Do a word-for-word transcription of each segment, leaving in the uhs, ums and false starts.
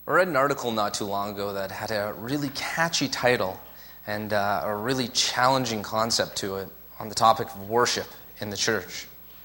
I read an article not too long ago that had a really catchy title and uh, a really challenging concept to it on the topic of worship in the church.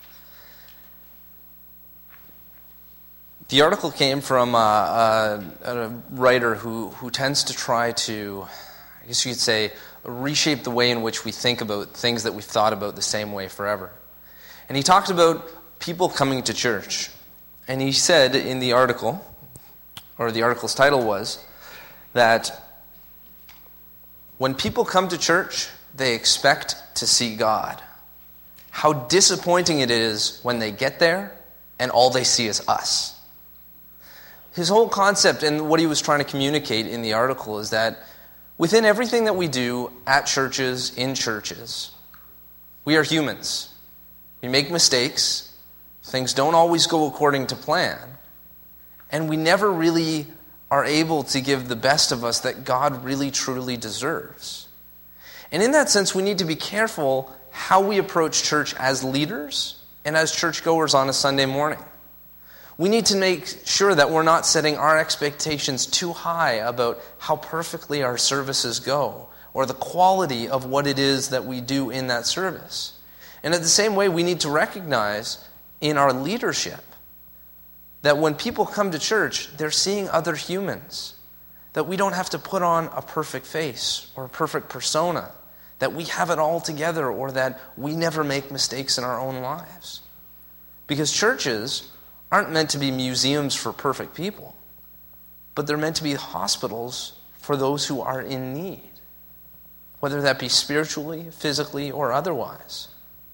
The article came from uh, a, a writer who, who tends to try to, I guess you could say, reshape the way in which we think about things that we've thought about the same way forever. And he talked about people coming to church. And he said in the article, or the article's title was, that when people come to church, they expect to see God. How disappointing it is when they get there and all they see is us. His whole concept and what he was trying to communicate in the article is that within everything that we do at churches, in churches, we are humans. We make mistakes. Things don't always go according to plan. And we never really are able to give the best of us that God really truly deserves. And in that sense, we need to be careful how we approach church as leaders and as churchgoers on a Sunday morning. We need to make sure that we're not setting our expectations too high about how perfectly our services go or the quality of what it is that we do in that service. And in the same way, we need to recognize in our leadership that when people come to church, they're seeing other humans, that we don't have to put on a perfect face or a perfect persona, that we have it all together or that we never make mistakes in our own lives. Because churches aren't meant to be museums for perfect people, but they're meant to be hospitals for those who are in need, whether that be spiritually, physically, or otherwise.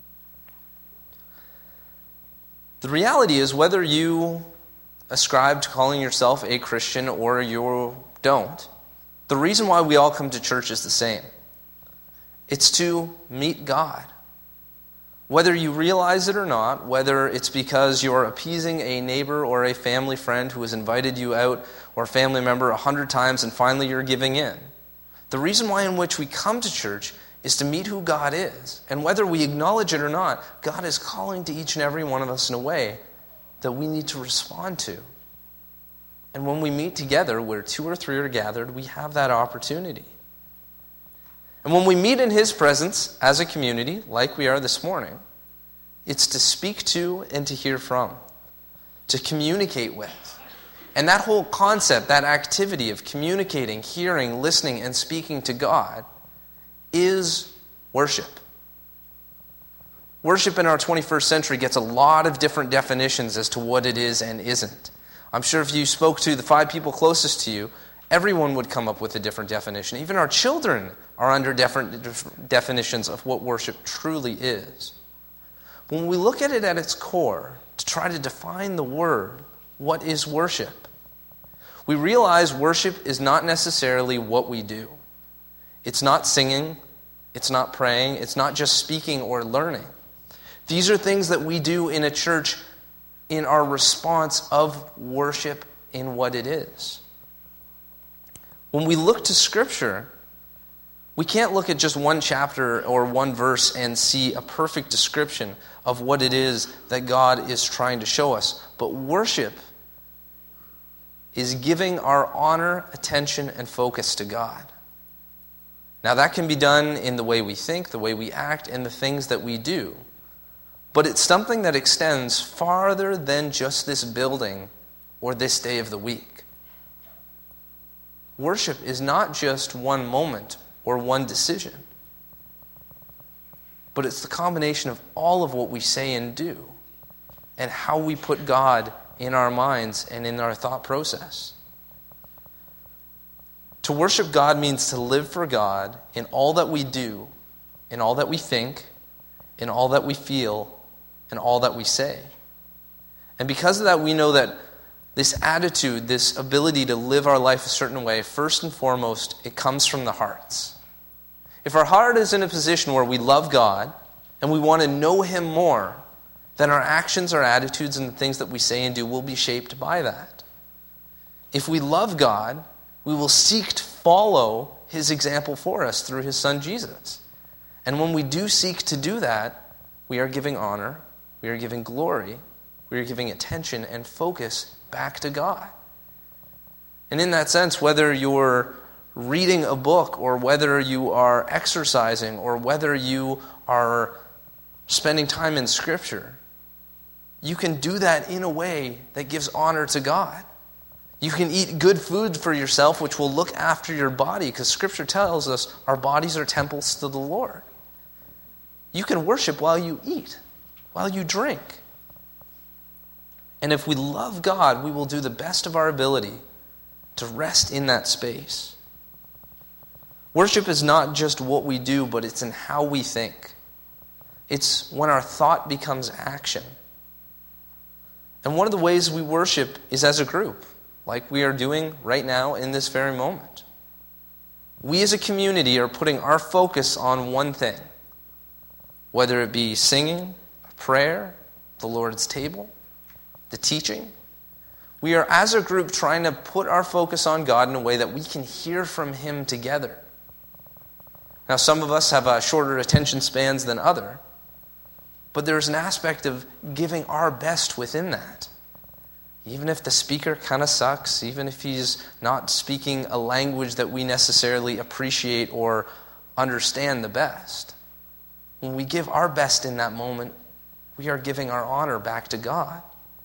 The reality is, whether you ascribe to calling yourself a Christian or you don't, the reason why we all come to church is the same. It's to meet God. Whether you realize it or not, whether it's because you're appeasing a neighbor or a family friend who has invited you out, or a family member a hundred times and finally you're giving in, the reason why in which we come to church is to meet who God is. And whether we acknowledge it or not, God is calling to each and every one of us in a way that we need to respond to. And when we meet together, where two or three are gathered, we have that opportunity. And when we meet in His presence as a community, like we are this morning, it's to speak to and to hear from, to communicate with. And that whole concept, that activity of communicating, hearing, listening, and speaking to God is worship. Worship in our twenty-first century gets a lot of different definitions as to what it is and isn't. I'm sure if you spoke to the five people closest to you, everyone would come up with a different definition. Even our children are under different definitions of what worship truly is. When we look at it at its core, to try to define the word, what is worship? We realize worship is not necessarily what we do. It's not singing, it's not praying, it's not just speaking or learning. These are things that we do in a church in our response of worship in what it is. When we look to Scripture, we can't look at just one chapter or one verse and see a perfect description of what it is that God is trying to show us. But worship is giving our honor, attention, and focus to God. Now that can be done in the way we think, the way we act, and the things that we do. But it's something that extends farther than just this building or this day of the week. Worship is not just one moment or one decision, but it's the combination of all of what we say and do and how we put God in our minds and in our thought process. To worship God means to live for God in all that we do, in all that we think, in all that we feel, and all that we say. And because of that, we know that this attitude, this ability to live our life a certain way, first and foremost, it comes from the hearts. If our heart is in a position where we love God and we want to know Him more, then our actions, our attitudes, and the things that we say and do will be shaped by that. If we love God, we will seek to follow His example for us through His Son Jesus. And when we do seek to do that, we are giving honor, we are giving glory, we are giving attention and focus back to God. And in that sense, whether you're reading a book or whether you are exercising or whether you are spending time in Scripture, you can do that in a way that gives honor to God. You can eat good food for yourself, which will look after your body, because Scripture tells us our bodies are temples to the Lord. You can worship while you eat, while you drink. And if we love God, we will do the best of our ability to rest in that space. Worship is not just what we do, but it's in how we think. It's when our thought becomes action. And one of the ways we worship is as a group, like we are doing right now in this very moment. We as a community are putting our focus on one thing, whether it be singing, prayer, the Lord's table, the teaching. We are as a group trying to put our focus on God in a way that we can hear from Him together. Now, some of us have uh, shorter attention spans than others, but there's an aspect of giving our best within that. Even if the speaker kind of sucks, even if he's not speaking a language that we necessarily appreciate or understand the best, when we give our best in that moment, we are giving our honor back to God.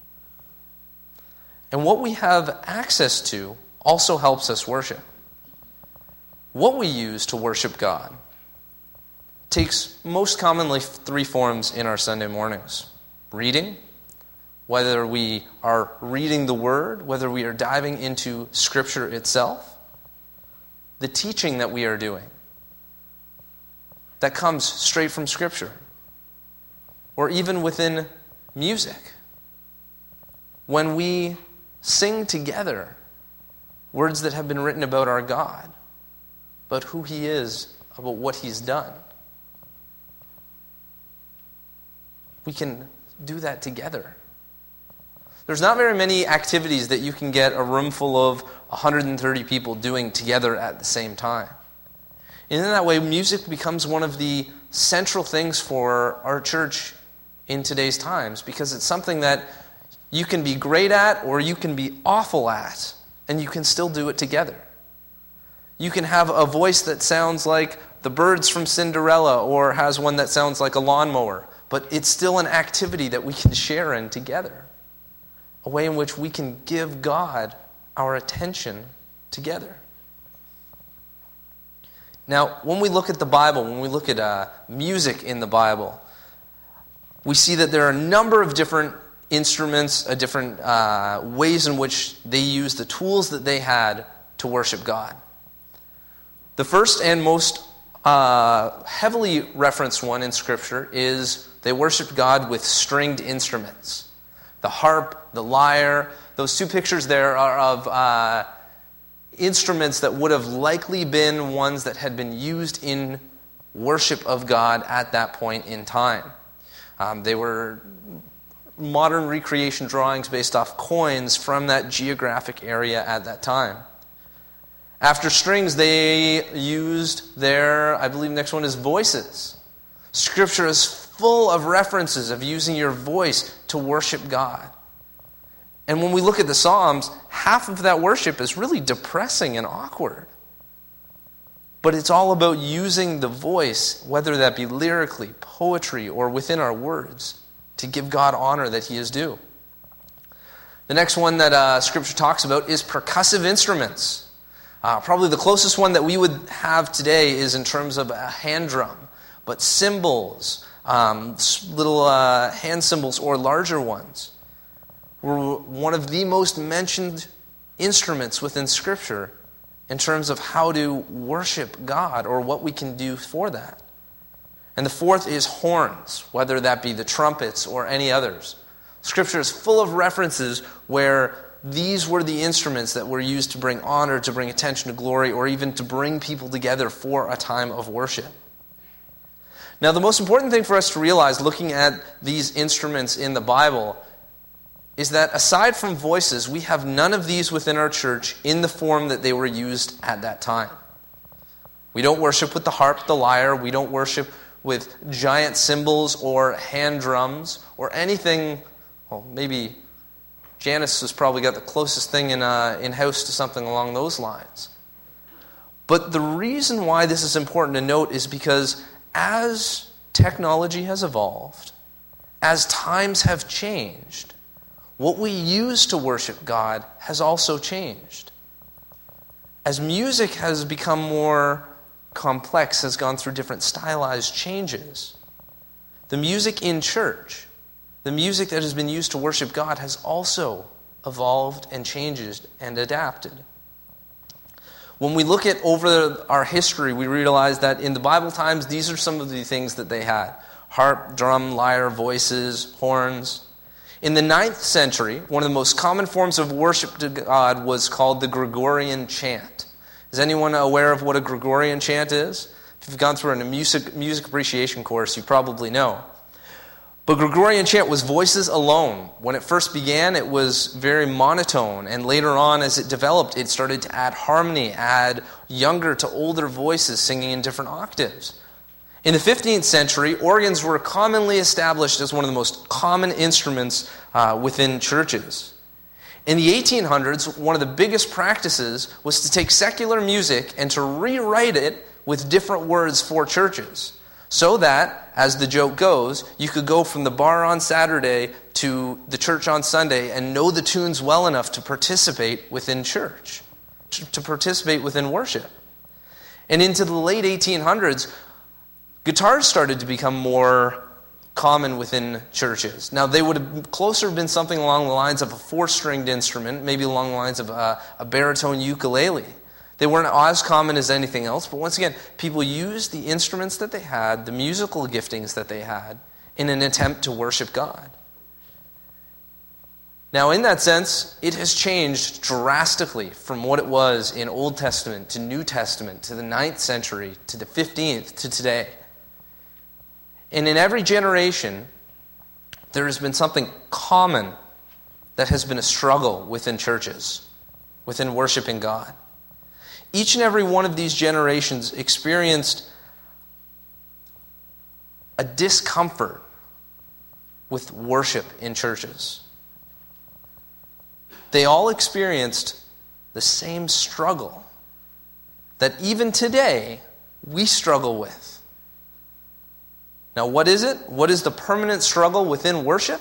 And what we have access to also helps us worship. What we use to worship God takes most commonly three forms in our Sunday mornings. Reading, whether we are reading the Word, whether we are diving into Scripture itself. The teaching that we are doing that comes straight from Scripture. Or even within music. When we sing together words that have been written about our God, about who He is, about what He's done. We can do that together. There's not very many activities that you can get a room full of one hundred thirty people doing together at the same time. And in that way, music becomes one of the central things for our church in today's times, because it's something that you can be great at or you can be awful at, and you can still do it together. You can have a voice that sounds like the birds from Cinderella or has one that sounds like a lawnmower, but it's still an activity that we can share in together. A way in which we can give God our attention together. Now, when we look at the Bible, when we look at uh, music in the Bible, we see that there are a number of different instruments, uh, different uh, ways in which they used the tools that they had to worship God. The first and most uh, heavily referenced one in Scripture is they worshiped God with stringed instruments. The harp, the lyre, those two pictures there are of uh, instruments that would have likely been ones that had been used in worship of God at that point in time. Um, they were modern recreation drawings based off coins from that geographic area at that time. After strings, they used their, I believe next one is voices. Scripture is full of references of using your voice to worship God. And when we look at the Psalms, half of that worship is really depressing and awkward. But it's all about using the voice, whether that be lyrically, poetry, or within our words, to give God honor that He is due. The next one that uh, Scripture talks about is percussive instruments. Uh, probably the closest one that we would have today is in terms of a hand drum. But cymbals, um, little uh, hand cymbals or larger ones, were one of the most mentioned instruments within Scripture in terms of how to worship God or what we can do for that. And the fourth is horns, whether that be the trumpets or any others. Scripture is full of references where these were the instruments that were used to bring honor, to bring attention to glory, or even to bring people together for a time of worship. Now, the most important thing for us to realize looking at these instruments in the Bible is that aside from voices, we have none of these within our church in the form that they were used at that time. We don't worship with the harp, the lyre. We don't worship with giant cymbals or hand drums or anything, well, maybe Janice has probably got the closest thing in uh, in-house to something along those lines. But the reason why this is important to note is because as technology has evolved, as times have changed, what we use to worship God has also changed. As music has become more complex, has gone through different stylized changes, the music in church, the music that has been used to worship God, has also evolved and changed and adapted. When we look at over our history, we realize that in the Bible times, these are some of the things that they had. Harp, drum, lyre, voices, horns. In the ninth century, one of the most common forms of worship to God was called the Gregorian chant. Is anyone aware of what a Gregorian chant is? If you've gone through a music, music appreciation course, you probably know. But Gregorian chant was voices alone. When it first began, it was very monotone, and later on, as it developed, it started to add harmony, add younger to older voices singing in different octaves. In the fifteenth century, organs were commonly established as one of the most common instruments uh, within churches. In the eighteen hundreds, one of the biggest practices was to take secular music and to rewrite it with different words for churches. So that, as the joke goes, you could go from the bar on Saturday to the church on Sunday and know the tunes well enough to participate within church, to participate within worship. And into the late eighteen hundreds, guitars started to become more common within churches. Now, they would have closer been something along the lines of a four-stringed instrument, maybe along the lines of a, a baritone ukulele. They weren't as common as anything else, but once again, people used the instruments that they had, the musical giftings that they had, in an attempt to worship God. Now, in that sense, it has changed drastically from what it was in Old Testament to New Testament to the ninth century to the fifteenth to today. And in every generation, there has been something common that has been a struggle within churches, within worshiping God. Each and every one of these generations experienced a discomfort with worship in churches. They all experienced the same struggle that even today we struggle with. Now, what is it? What is the permanent struggle within worship?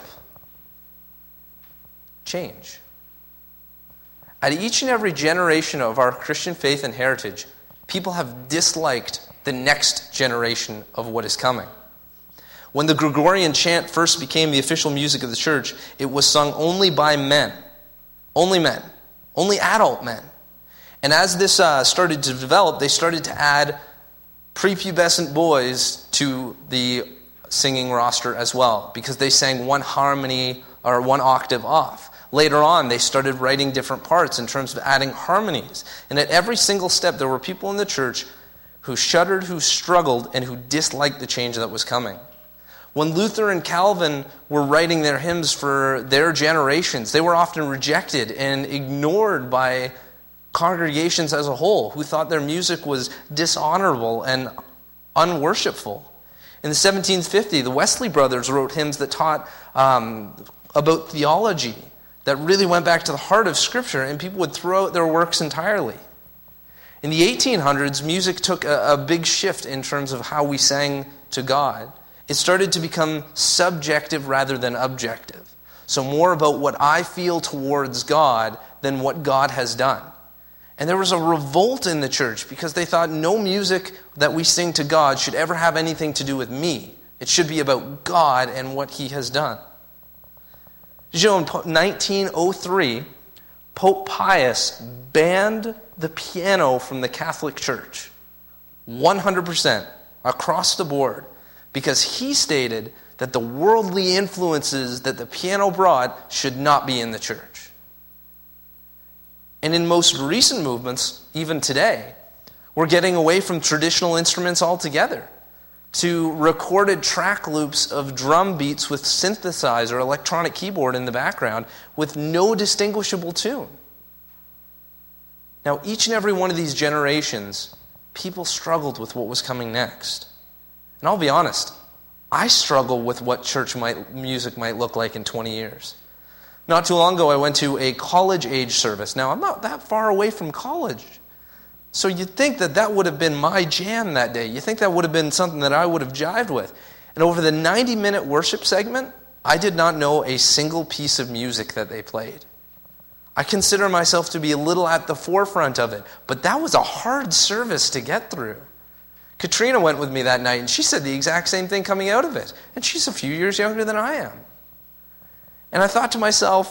Change. At each and every generation of our Christian faith and heritage, people have disliked the next generation of what is coming. When the Gregorian chant first became the official music of the church, it was sung only by men. Only men. Only adult men. And as this uh, started to develop, they started to add prepubescent boys to the singing roster as well, because they sang one harmony or one octave off. Later on, they started writing different parts in terms of adding harmonies. And at every single step, there were people in the church who shuddered, who struggled, and who disliked the change that was coming. When Luther and Calvin were writing their hymns for their generations, they were often rejected and ignored by congregations as a whole, who thought their music was dishonorable and unworshipful. In the seventeen fifty, the Wesley brothers wrote hymns that taught um, about theology, that really went back to the heart of Scripture, and people would throw out their works entirely. In the eighteen hundreds, music took a, a big shift in terms of how we sang to God. It started to become subjective rather than objective. So more about what I feel towards God than what God has done. And there was a revolt in the church because they thought no music that we sing to God should ever have anything to do with me. It should be about God and what He has done. Did you know in nineteen oh three, Pope Pius banned the piano from the Catholic Church, one hundred percent, across the board, because he stated that the worldly influences that the piano brought should not be in the church. And in most recent movements, even today, we're getting away from traditional instruments altogether to recorded track loops of drum beats with synthesizer or electronic keyboard in the background with no distinguishable tune. Now, each and every one of these generations, people struggled with what was coming next. And I'll be honest, I struggle with what church might, music might look like in twenty years. Not too long ago, I went to a college-age service. Now, I'm not that far away from college. So you'd think that that would have been my jam that day. You think that would have been something that I would have jived with. And over the ninety-minute worship segment, I did not know a single piece of music that they played. I consider myself to be a little at the forefront of it, but that was a hard service to get through. Katrina went with me that night, and she said the exact same thing coming out of it. And she's a few years younger than I am. And I thought to myself,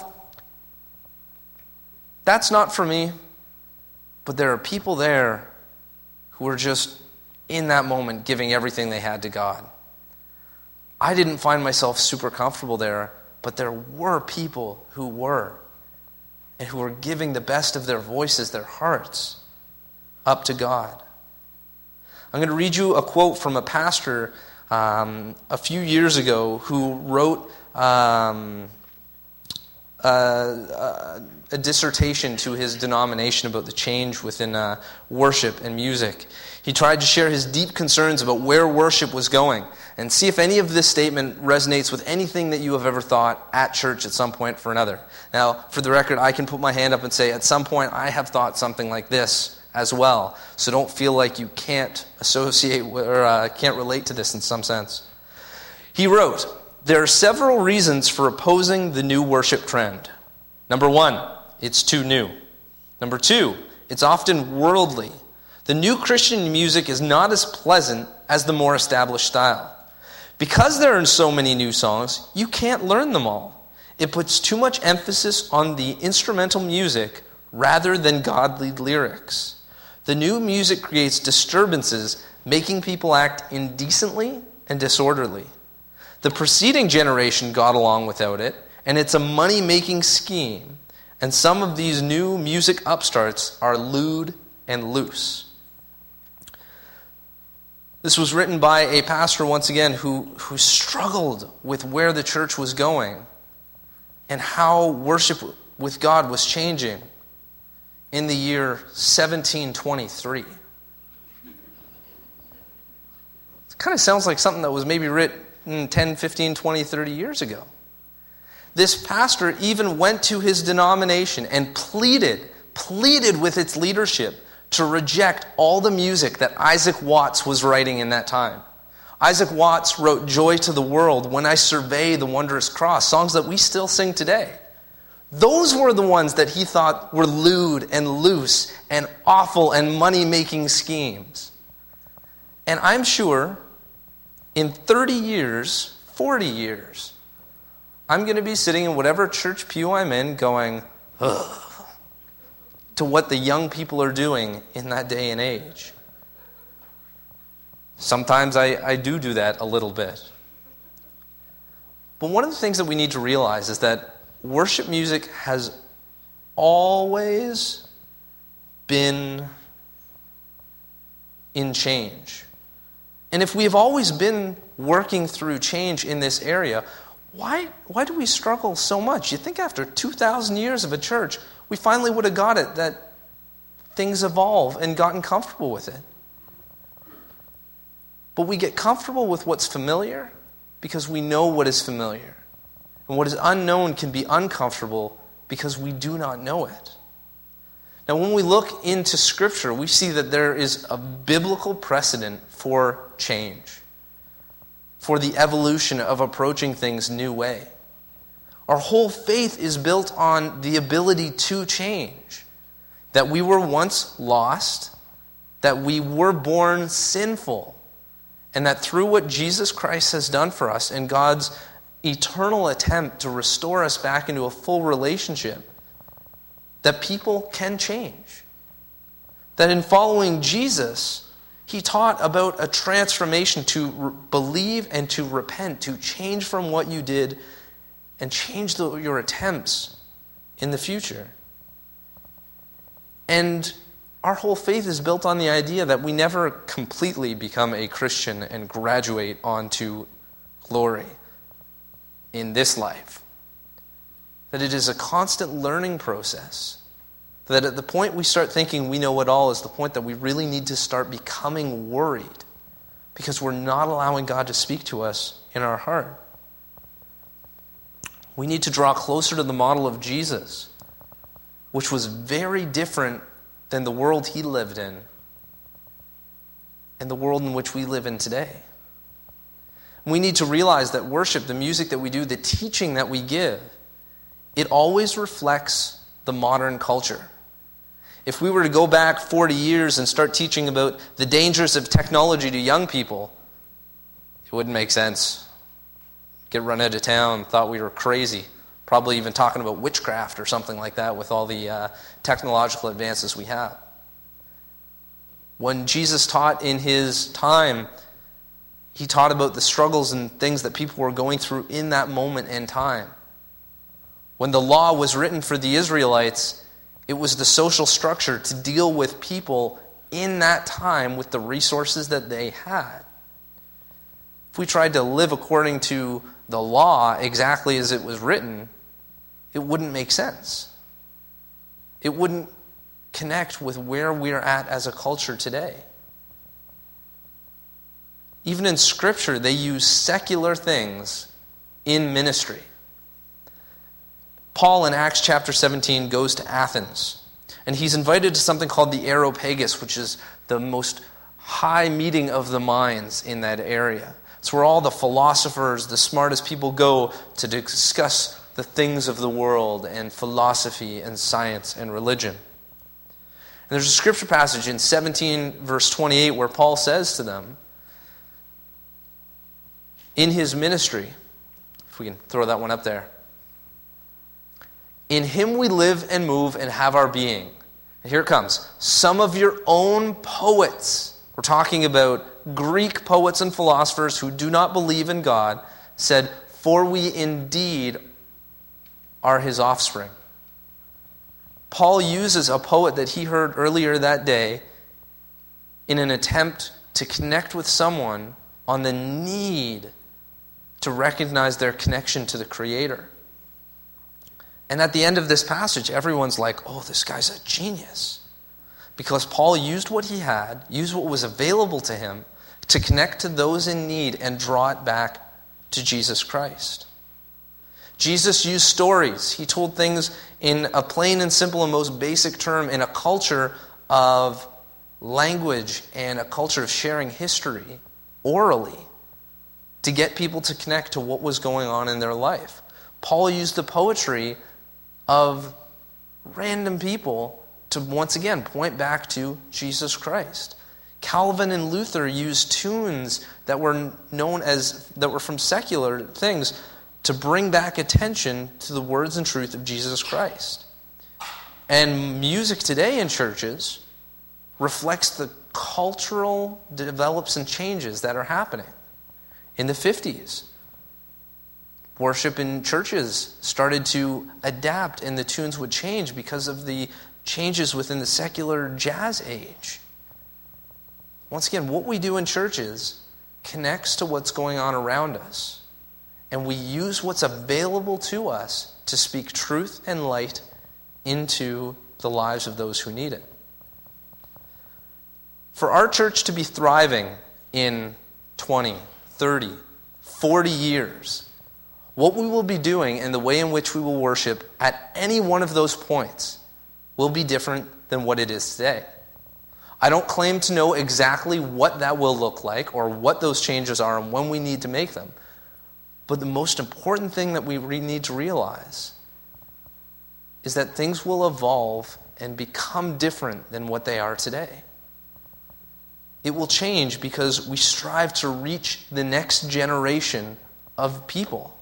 that's not for me, but there are people there who are just in that moment giving everything they had to God. I didn't find myself super comfortable there, but there were people who were, and who were giving the best of their voices, their hearts, up to God. I'm going to read you a quote from a pastor um, a few years ago who wrote um, uh, uh, a dissertation to his denomination about the change within uh, worship and music. He tried to share his deep concerns about where worship was going and see if any of this statement resonates with anything that you have ever thought at church at some point for another. Now, for the record, I can put my hand up and say at some point I have thought something like this as well. So don't feel like you can't associate or uh, can't relate to this in some sense. He wrote, "There are several reasons for opposing the new worship trend. Number one, it's too new. Number two, it's often worldly. The new Christian music is not as pleasant as the more established style. Because there are so many new songs, you can't learn them all. It puts too much emphasis on the instrumental music rather than godly lyrics. The new music creates disturbances, making people act indecently and disorderly. The preceding generation got along without it, and it's a money-making scheme. And some of these new music upstarts are lewd and loose." This was written by a pastor, once again, who, who struggled with where the church was going and how worship with God was changing in the year seventeen twenty-three. It kind of sounds like something that was maybe written ten, fifteen, twenty, thirty years ago. This pastor even went to his denomination and pleaded, pleaded with its leadership to reject all the music that Isaac Watts was writing in that time. Isaac Watts wrote "Joy to the World," "When I Survey the Wondrous Cross," songs that we still sing today. Those were the ones that he thought were lewd and loose and awful and money-making schemes. And I'm sure in thirty years, forty years, I'm going to be sitting in whatever church pew I'm in going, ugh, to what the young people are doing in that day and age. Sometimes I, I do do that a little bit. But one of the things that we need to realize is that worship music has always been in change. And if we have always been working through change in this area, why, why do we struggle so much? You think after two thousand years of a church, we finally would have got it that things evolve and gotten comfortable with it. But we get comfortable with what's familiar because we know what is familiar. And what is unknown can be uncomfortable because we do not know it. Now, when we look into Scripture, we see that there is a biblical precedent for change, for the evolution of approaching things new way. Our whole faith is built on the ability to change. That we were once lost, that we were born sinful, and that through what Jesus Christ has done for us and God's eternal attempt to restore us back into a full relationship, that people can change. That in following Jesus, he taught about a transformation to re- believe and to repent, to change from what you did and change the, your attempts in the future. And our whole faith is built on the idea that we never completely become a Christian and graduate onto glory in this life. That it is a constant learning process. That at the point we start thinking we know it all is the point that we really need to start becoming worried because we're not allowing God to speak to us in our heart. We need to draw closer to the model of Jesus, which was very different than the world he lived in and the world in which we live in today. We need to realize that worship, the music that we do, the teaching that we give, it always reflects the modern culture. If we were to go back forty years and start teaching about the dangers of technology to young people, it wouldn't make sense. Get run out of town, thought we were crazy. Probably even talking about witchcraft or something like that with all the uh, technological advances we have. When Jesus taught in his time, he taught about the struggles and things that people were going through in that moment in time. When the law was written for the Israelites, it was the social structure to deal with people in that time with the resources that they had. If we tried to live according to the law exactly as it was written, it wouldn't make sense. It wouldn't connect with where we're at as a culture today. Even in Scripture, they use secular things in ministry. Paul in Acts chapter seventeen goes to Athens, and he's invited to something called the Areopagus, which is the most high meeting of the minds in that area. It's where all the philosophers, the smartest people go to discuss the things of the world and philosophy and science and religion. And there's a scripture passage in seventeen verse twenty-eight where Paul says to them, in his ministry, if we can throw that one up there, in him we live and move and have our being. And here it comes. Some of your own poets, we're talking about Greek poets and philosophers who do not believe in God, said, for we indeed are his offspring. Paul uses a poet that he heard earlier that day in an attempt to connect with someone on the need to recognize their connection to the Creator. And at the end of this passage, everyone's like, oh, this guy's a genius. Because Paul used what he had, used what was available to him, to connect to those in need and draw it back to Jesus Christ. Jesus used stories. He told things in a plain and simple and most basic term in a culture of language and a culture of sharing history orally to get people to connect to what was going on in their life. Paul used the poetry of random people to once again point back to Jesus Christ. Calvin and Luther used tunes that were known as, that were from secular things to bring back attention to the words and truth of Jesus Christ. And music today in churches reflects the cultural develops and changes that are happening. In the fifties, worship in churches started to adapt and the tunes would change because of the changes within the secular jazz age. Once again, what we do in churches connects to what's going on around us. And we use what's available to us to speak truth and light into the lives of those who need it. For our church to be thriving in twenty, thirty, forty years, what we will be doing and the way in which we will worship at any one of those points will be different than what it is today. I don't claim to know exactly what that will look like or what those changes are and when we need to make them. But the most important thing that we re- need to realize is that things will evolve and become different than what they are today. It will change because we strive to reach the next generation of people.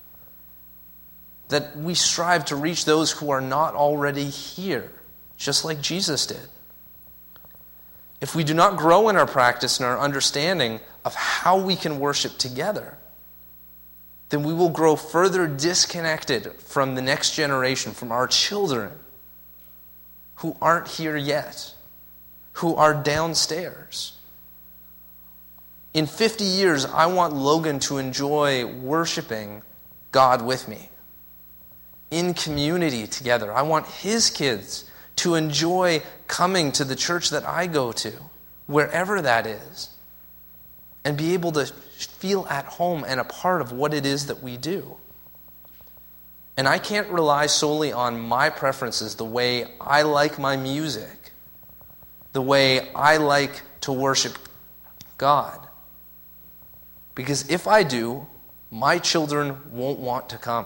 That we strive to reach those who are not already here, just like Jesus did. If we do not grow in our practice and our understanding of how we can worship together, then we will grow further disconnected from the next generation, from our children who aren't here yet, who are downstairs. In fifty years, I want Logan to enjoy worshiping God with me, in community together. I want his kids to enjoy coming to the church that I go to, wherever that is, and be able to feel at home and a part of what it is that we do. And I can't rely solely on my preferences, the way I like my music, the way I like to worship God. Because if I do, my children won't want to come.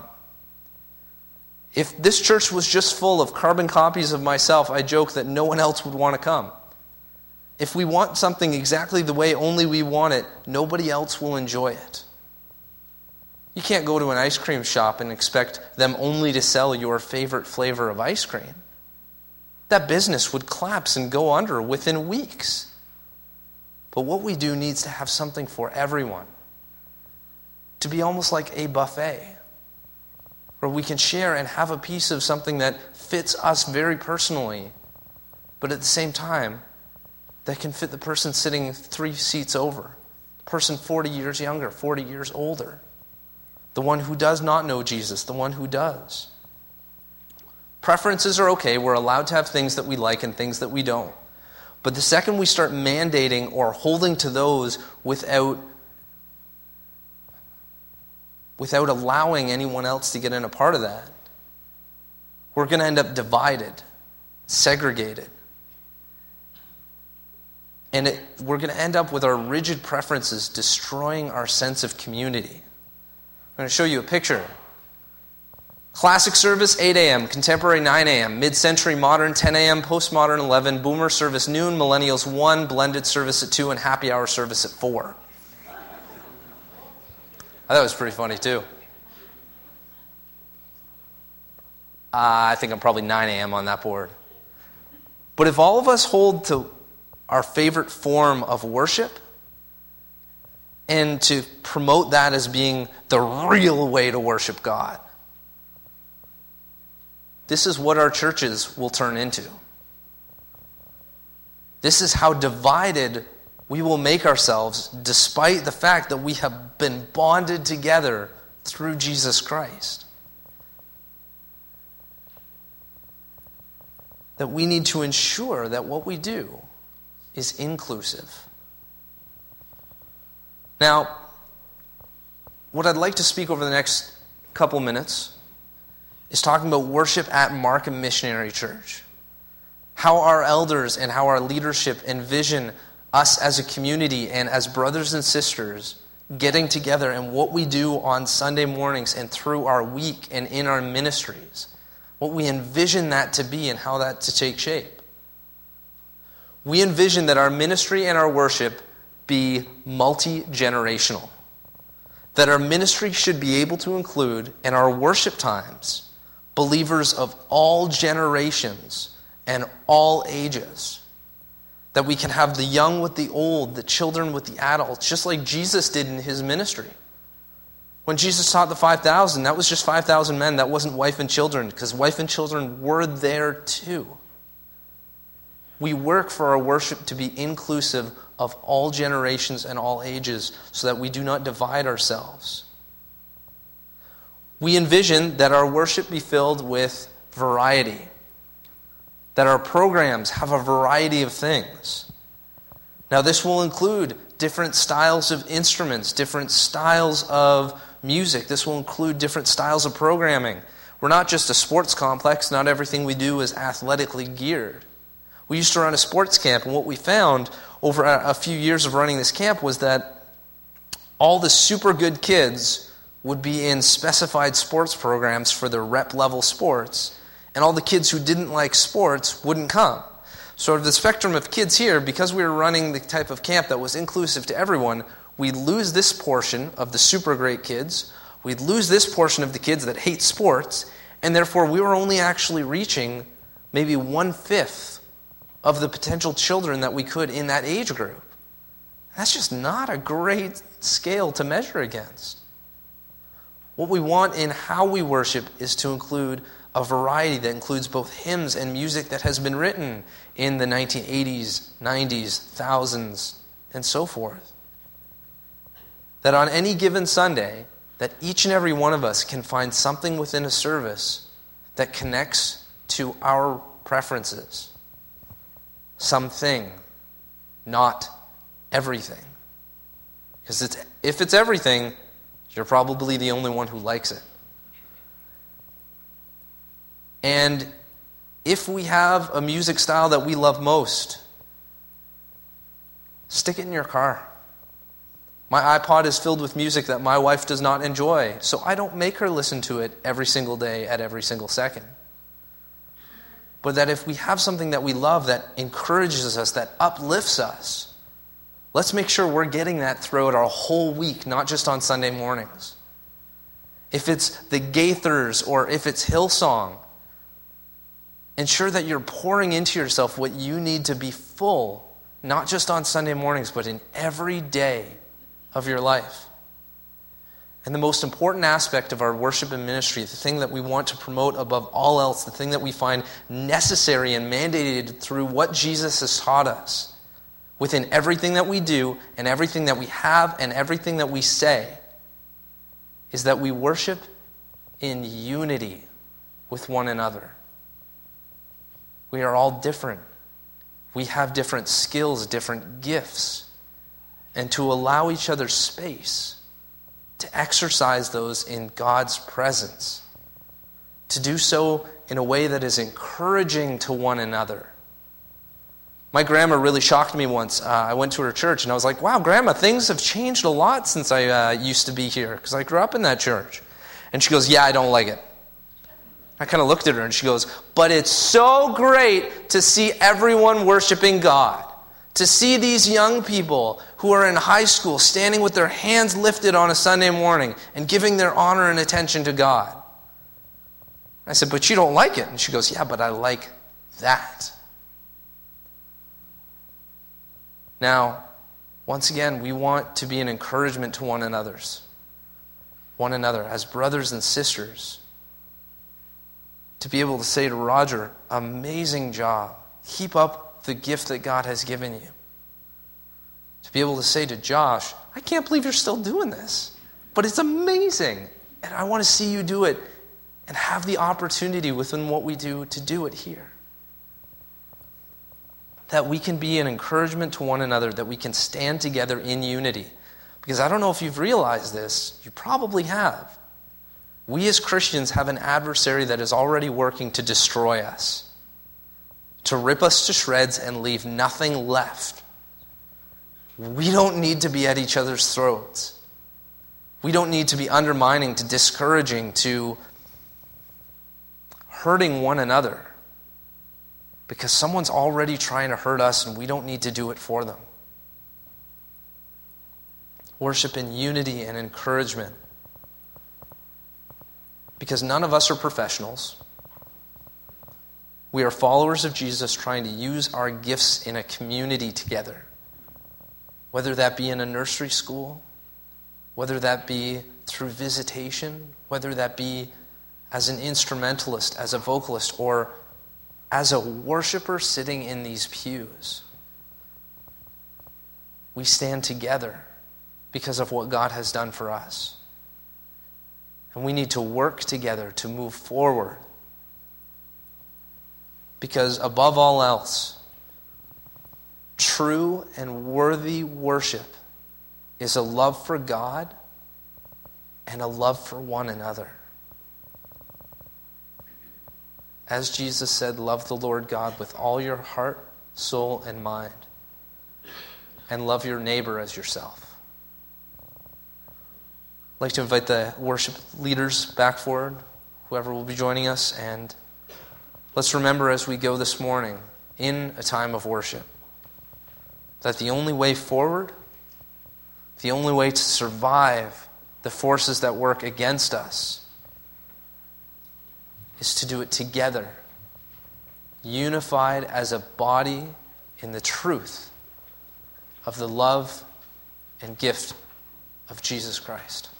If this church was just full of carbon copies of myself, I joke that no one else would want to come. If we want something exactly the way only we want it, nobody else will enjoy it. You can't go to an ice cream shop and expect them only to sell your favorite flavor of ice cream. That business would collapse and go under within weeks. But what we do needs to have something for everyone. To be almost like a buffet, where we can share and have a piece of something that fits us very personally, but at the same time, that can fit the person sitting three seats over, the person forty years younger, forty years older, the one who does not know Jesus, the one who does. Preferences are okay. We're allowed to have things that we like and things that we don't. But the second we start mandating or holding to those without, without allowing anyone else to get in a part of that, we're going to end up divided, segregated. And it, we're going to end up with our rigid preferences destroying our sense of community. I'm going to show you a picture. Classic service, eight a.m., contemporary, nine a.m., mid-century modern, ten a.m., postmodern, eleven, boomer service, noon, millennials, one, blended service at two, and happy hour service at four. I thought it was pretty funny, too. Uh, I think I'm probably nine a.m. on that board. But if all of us hold to our favorite form of worship, and to promote that as being the real way to worship God, this is what our churches will turn into. This is how divided we will make ourselves, despite the fact that we have been bonded together through Jesus Christ. That we need to ensure that what we do is inclusive. Now, what I'd like to speak over the next couple minutes is talking about worship at Markham Missionary Church. How our elders and how our leadership envision us as a community and as brothers and sisters getting together and what we do on Sunday mornings and through our week and in our ministries. What we envision that to be and how that to take shape. We envision that our ministry and our worship be multi-generational. That our ministry should be able to include, in our worship times, believers of all generations and all ages. That we can have the young with the old, the children with the adults, just like Jesus did in his ministry. When Jesus taught the five thousand, that was just five thousand men. That wasn't wife and children, because wife and children were there too. We work for our worship to be inclusive of all generations and all ages so that we do not divide ourselves. We envision that our worship be filled with variety, that our programs have a variety of things. Now, this will include different styles of instruments, different styles of music. This will include different styles of programming. We're not just a sports complex. Not everything we do is athletically geared. We used to run a sports camp, and what we found over a few years of running this camp was that all the super good kids would be in specified sports programs for their rep level sports, and all the kids who didn't like sports wouldn't come. So of the spectrum of kids here, because we were running the type of camp that was inclusive to everyone, we'd lose this portion of the super great kids, we'd lose this portion of the kids that hate sports, and therefore we were only actually reaching maybe one-fifth of the potential children that we could in that age group. That's just not a great scale to measure against. What we want in how we worship is to include a variety that includes both hymns and music that has been written in the nineteen eighties, nineties, thousands, and so forth. That on any given Sunday, that each and every one of us can find something within a service that connects to our preferences. Something, not everything. Because it's, if it's everything, you're probably the only one who likes it. And if we have a music style that we love most, stick it in your car. My iPod is filled with music that my wife does not enjoy, so I don't make her listen to it every single day at every single second. But that if we have something that we love that encourages us, that uplifts us, let's make sure we're getting that throughout our whole week, not just on Sunday mornings. If it's the Gaithers or if it's Hillsong, ensure that you're pouring into yourself what you need to be full, not just on Sunday mornings, but in every day of your life. And the most important aspect of our worship and ministry, the thing that we want to promote above all else, the thing that we find necessary and mandated through what Jesus has taught us, within everything that we do and everything that we have and everything that we say, is that we worship in unity with one another. We are all different. We have different skills, different gifts. And to allow each other space to exercise those in God's presence. To do so in a way that is encouraging to one another. My grandma really shocked me once. Uh, I went to her church and I was like, wow, Grandma, things have changed a lot since I uh, used to be here, because I grew up in that church. And she goes, yeah, I don't like it. I kind of looked at her and she goes, but it's so great to see everyone worshiping God. To see these young people who are in high school standing with their hands lifted on a Sunday morning and giving their honor and attention to God. I said, but you don't like it. And she goes, yeah, but I like that. Now, once again, we want to be an encouragement to one another's, one another as brothers and sisters. To be able to say to Roger, amazing job. Keep up the gift that God has given you. To be able to say to Josh, I can't believe you're still doing this, but it's amazing. And I want to see you do it and have the opportunity within what we do to do it here. That we can be an encouragement to one another, that we can stand together in unity. Because I don't know if you've realized this, you probably have. We as Christians have an adversary that is already working to destroy us. To rip us to shreds and leave nothing left. We don't need to be at each other's throats. We don't need to be undermining, to discouraging, to hurting one another. Because someone's already trying to hurt us and we don't need to do it for them. Worship in unity and encouragement. Because none of us are professionals. We are followers of Jesus trying to use our gifts in a community together. Whether that be in a nursery school, whether that be through visitation, whether that be as an instrumentalist, as a vocalist, or as a worshiper sitting in these pews. We stand together because of what God has done for us. And we need to work together to move forward. Because above all else, true and worthy worship is a love for God and a love for one another. As Jesus said, love the Lord God with all your heart, soul, and mind. And love your neighbor as yourself. I'd like to invite the worship leaders back forward, whoever will be joining us, and let's remember as we go this morning in a time of worship that the only way forward, the only way to survive the forces that work against us is to do it together, unified as a body in the truth of the love and gift of Jesus Christ.